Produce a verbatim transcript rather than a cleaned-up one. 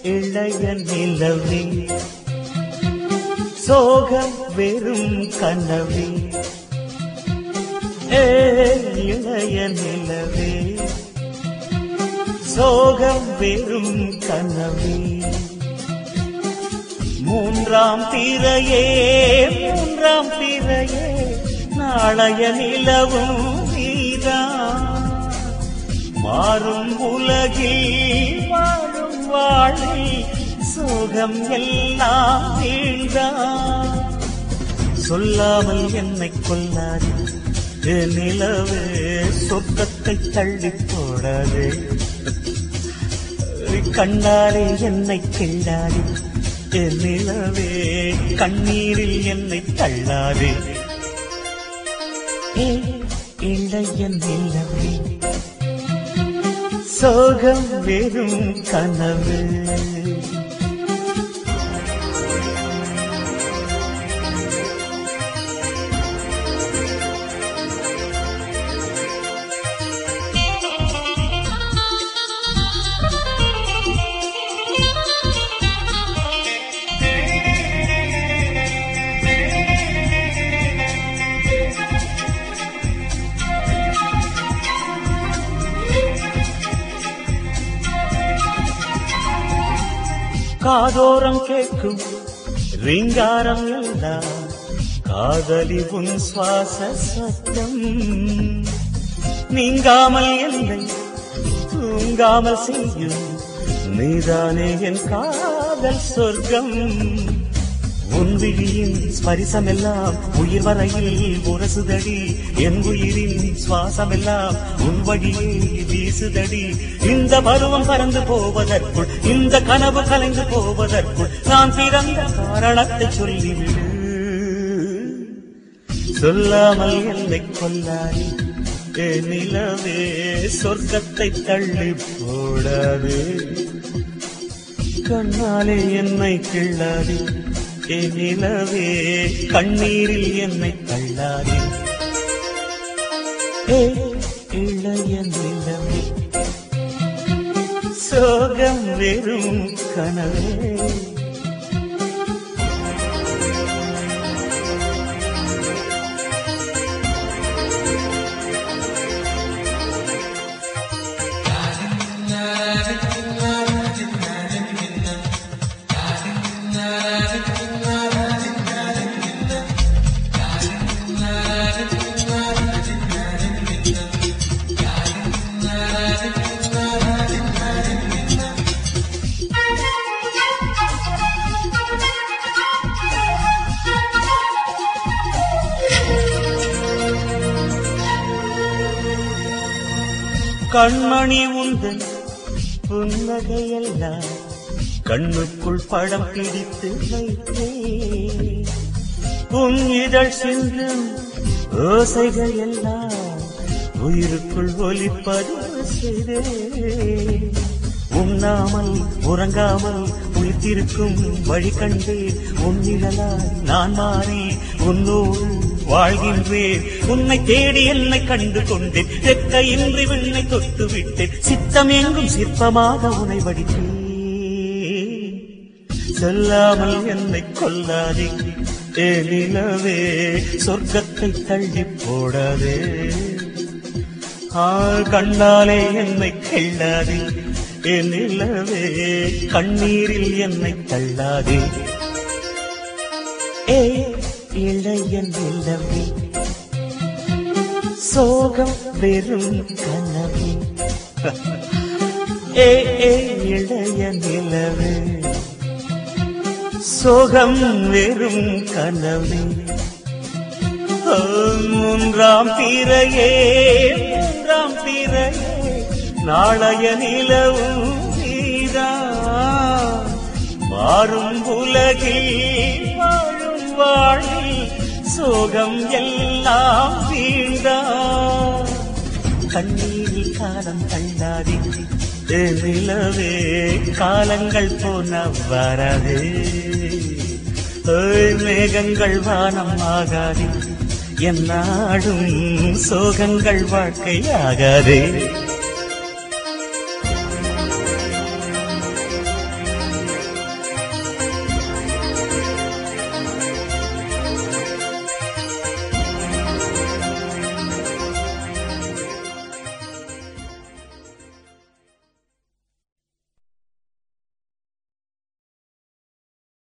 இளைய நிலவே சோகம் வெறும் கனவே ஏ இளைய நிலவே சோகம் வெறும் கனவே மூன்றாம் பிறையே மூன்றாம் பிறையே நாளைய நிலவும் நீதான் மாறும் உலகில் வாழும் வாழில் சோகம் எல்லாம் வீழ்ந்தான் சொல்லாமல் என்னை கொல்லாது நிலவே சொர்க்கத்தை தள்ளி போடாது கண்ணாலே என்னை கிள்ளாது நிலவே கண்ணீரில் என்னை தள்ளாது இளைய நிலவே சோகம் வெறும் கனவு காதோரம் கேட்கும் ரீங்காரம் எல்லாம் காதலி உன் சுவாச சத்தம் நீங்காமல் என்னை தூங்காமல் செய்யும் நீதானே என் காதல் சொர்க்கம் உன் விழியின் ஸ்பரிசமெல்லாம் உயிர் வரையில் உரசுதடி என் உயிரின் சுவாசமெல்லாம் உன் வழியே வீசுதடி இந்த பருவம் பறந்து போவதற்குள் இந்த கனவு கலைந்து போவதற்குள் நான் பிறந்த காரணத்தை சொல்லிவிடு சொல்லாமல் என்னை கொல்லாது நிலவே சொர்க்கத்தை தள்ளி போடாது கண்ணாலே என்னை கிள்ளாது நிலவே கண்ணீரில் என்னை தள்ளாதே இளைய நிலவே சோகம் வெறும் கனவே கண்மணி உந்தன் புன்னகையெல்லாம் கண்ணுக்குள் படம் பிடித்து வைத்தே உன் இதழ் சிந்தும் ஓசைகள் எல்லாம் உயிருக்குள் ஒலிப்பது செய்தே உண்ணாமல் உறங்காமல் உயிர்த்திருக்கும் வழி கண்டே உன் நிழலாய் நான் மாறி உன்னோடு வாழ்கின்றேன் உன்னை தேடி என்னை கண்டு கொண்டேன் தெற்கையின்றி விண்ணை தொட்டு விட்டேன் சித்தம் எங்கும் சிற்பமாக உனை வடித்தேன் சொல்லாமல் என்னை கொல்லாதே நிலவே சொர்க்கத்தை தள்ளி போடாதே கண்ணாலே என்னை கிள்ளாதே நிலவே கண்ணீரில் என்னை தள்ளாதே ஏ இளைய நிலவே சோகம் வெறும் கனவே ஏ இளைய நிலவே சோகம் வெறும் கனவே மூன்றாம் பிறையே மூன்றாம் பிறையே நாளைய நிலவும் நீதான் மாறும் உலகில் வாழும் வாழில் சோகம் எல்லாம் வீழ்ந்தான் கண்ணீரில் காலம் தள்ளாதே நிலவே காலங்கள் போன வராதே மேகங்கள் வானம் ஆகாதே என்னாடும் சோகங்கள் வாழ்க்கையாகாதே.